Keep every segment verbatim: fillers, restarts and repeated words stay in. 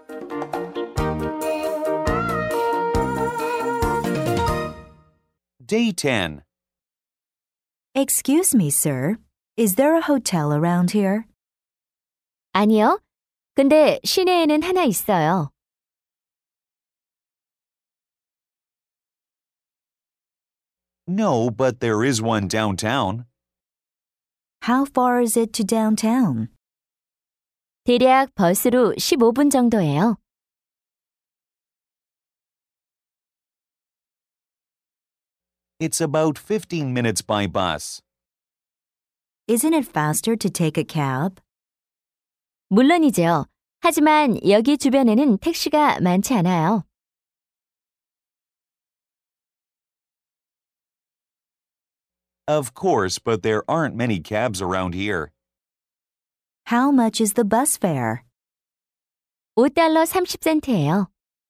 Day ten. Excuse me, sir. Is there a hotel around here? 아니요. 근데 시내에는 하나 있어요. No, but there is one downtown. How far is it to downtown? 대략 버스로 십오 분 정도예요. It's about fifteen minutes by bus. Isn't it faster to take a cab? 물론이죠. 하지만 여기 주변에는 택시가 많지 않아요. Of course, but there aren't many cabs around here. How much is the bus fare? 오 달러 삼십 센트예요.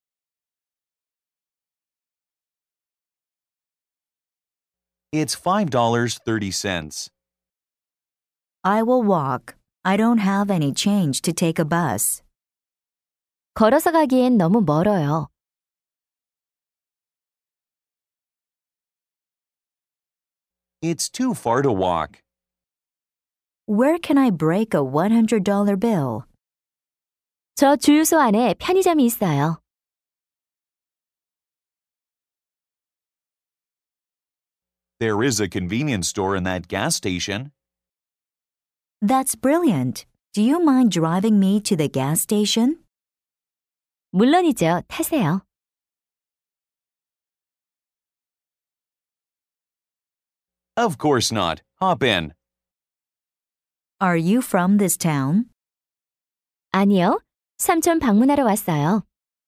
It's five dollars and thirty cents. I will walk. I don't have any change to take a bus. 걸어서 가기엔 너무 멀어요. It's too far to walk. Where can I break a one hundred dollar bill? 저 주유소 안에 편의점이 있어요. There is a convenience store in that gas station. That's brilliant. Do you mind driving me to the gas station? 물론이죠. 타세요. Of course not. Hop in. Are you from this town? 아니요. 삼촌 방문하러 왔어요.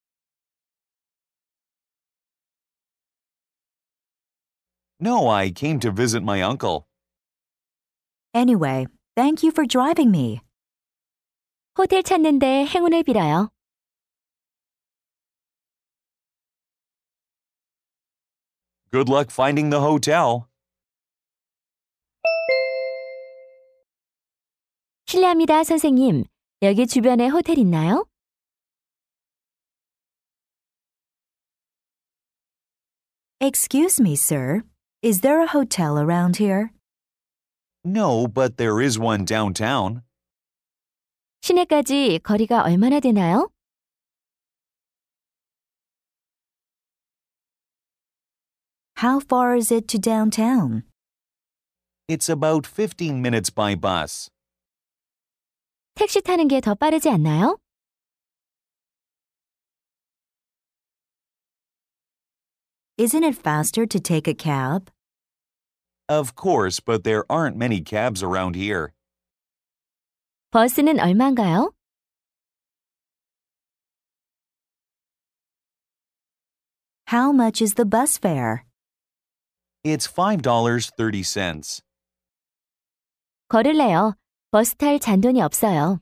No, I came to visit my uncle. Anyway, thank you for driving me. 호텔 찾는데 행운을 빌어요. Good luck finding the hotel. 실례합니다, 선생님. 여기 주변에 호텔 있나요? Excuse me, sir. Is there a hotel around here? No, but there is one downtown. 시내까지 거리가 얼마나 되나요? How far is it to downtown? It's about fifteen minutes by bus. 택시 타는 게 더 빠르지 않나요? Isn't it faster to take a cab? Of course, but there aren't many cabs around here. 버스는 얼마인가요? How much is the bus fare? It's five dollars and thirty cents. 걸을래요. 버스 탈 잔돈이 없어요.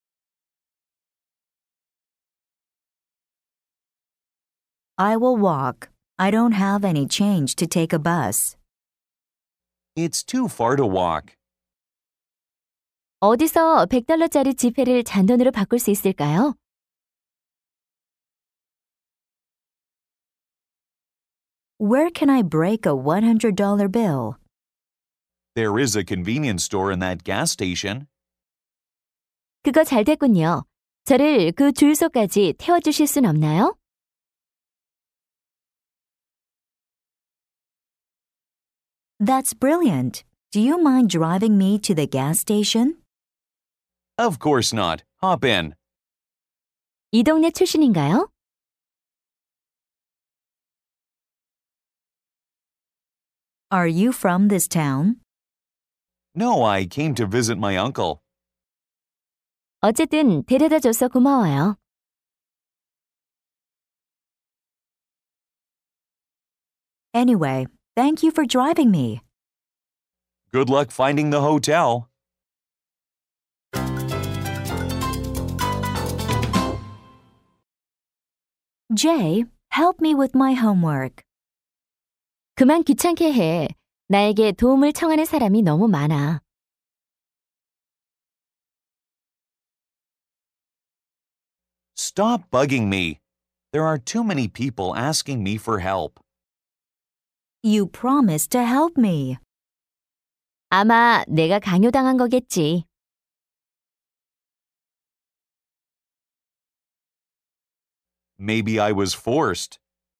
I will walk. I don't have any change to take a bus. It's too far to walk. 어디서 백 달러짜리 지폐를 잔돈으로 바꿀 수 있을까요? Where can I break a one hundred dollar bill? There is a convenience store in that gas station. 그거 잘 됐군요. 저를 그 주유소까지 태워주실 순 없나요? That's brilliant. Do you mind driving me to the gas station? Of course not. Hop in. 이 동네 출신인가요? Are you from this town? No, I came to visit my uncle. 어쨌든 데려다줘서 고마워요. Anyway, thank you for driving me. Good luck finding the hotel. Jay, help me with my homework. 그만 귀찮게 해. 나에게 도움을 청하는 사람이 너무 많아. Stop bugging me. There are too many people asking me for help. You promised to help me. 아마 내가 강요당한 거겠지. Maybe I was forced.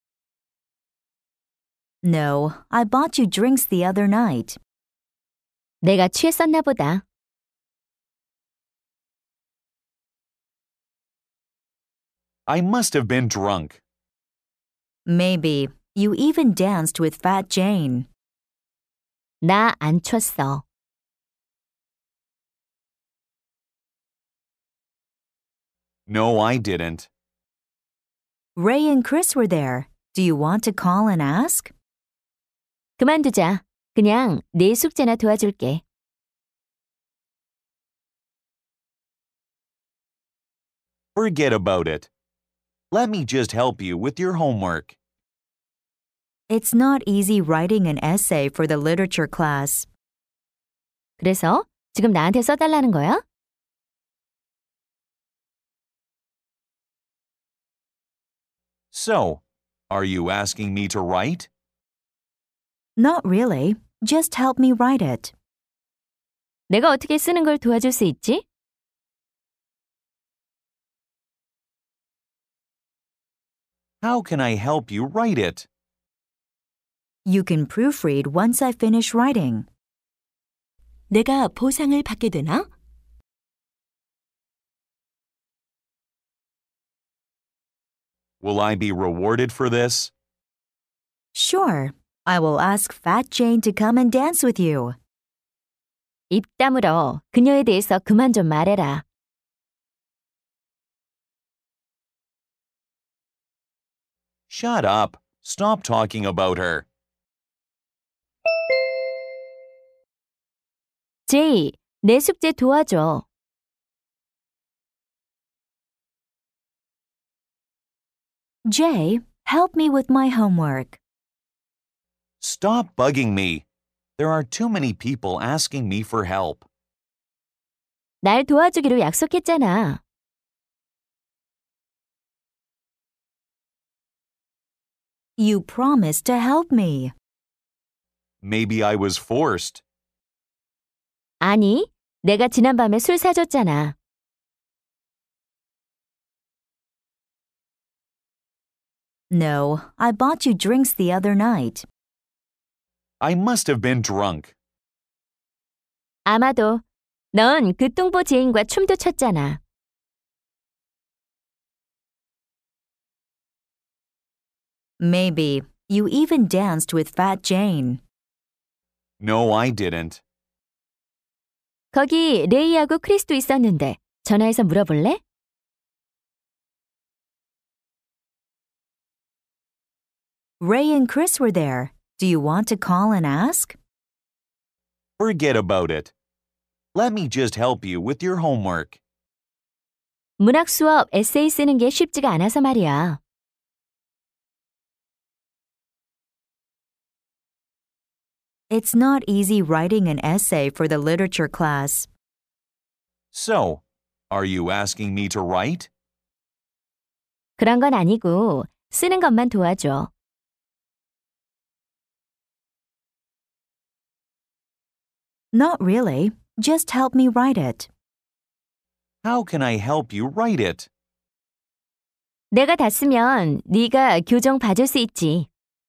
No, I bought you drinks the other night. 내가 취했었나 보다. I must have been drunk. Maybe. You even danced with Fat Jane. 나 안 췄어. No, I didn't. Ray and Chris were there. Do you want to call and ask? 그만두자. 그냥 내 숙제나 도와줄게. Forget about it. Let me just help you with your homework. It's not easy writing an essay for the literature class. 그래서 지금 나한테 써달라는 거야? So, are you asking me to write? Not really. Just help me write it. 내가 어떻게 쓰는 걸 도와줄 수 있지? How can I help you write it? You can proofread once I finish writing. 내가 보상을 받게 되나? Will I be rewarded for this? Sure. I will ask Fat Jane to come and dance with you. 입 다물어. 그녀에 대해서 그만 좀 말해라. Shut up. Stop talking about her. 제이, 내 숙제 도와줘. Jay, help me with my homework. Stop bugging me. There are too many people asking me for help. 날 도와주기로 약속했잖아. You promised to help me. Maybe I was forced. 아니, 내가 지난밤에 술 사줬잖아. No, I bought you drinks the other night. I must have been drunk. 아마도 넌 그 뚱보 제인과 춤도 췄잖아. Maybe. You even danced with Fat Jane. No, I didn't. 거기 레이하고 크리스도 있었는데 전화해서 물어볼래? Ray and Chris were there. Do you want to call and ask? Forget about it. Let me just help you with your homework. 문학 수업 에세이 쓰는 게 쉽지가 않아서 말이야. It's not easy writing an essay for the literature class. So, are you asking me to write? 그런 건 아니고 쓰는 것만 도와줘. Not really. Just help me write it. How can I help you write it? 내가 다 쓰면 네가 교정 봐줄 수 있지.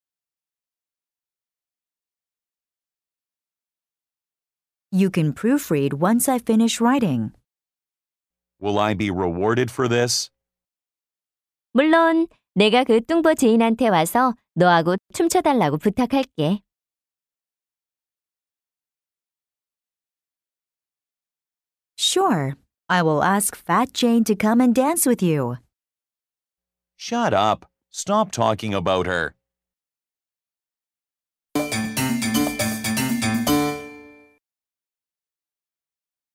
You can proofread once I finish writing. Will I be rewarded for this? 물론 내가 그 뚱보 제인한테 와서 너하고 춤춰달라고 부탁할게. Sure. I will ask Fat Jane to come and dance with you. Shut up. Stop talking about her.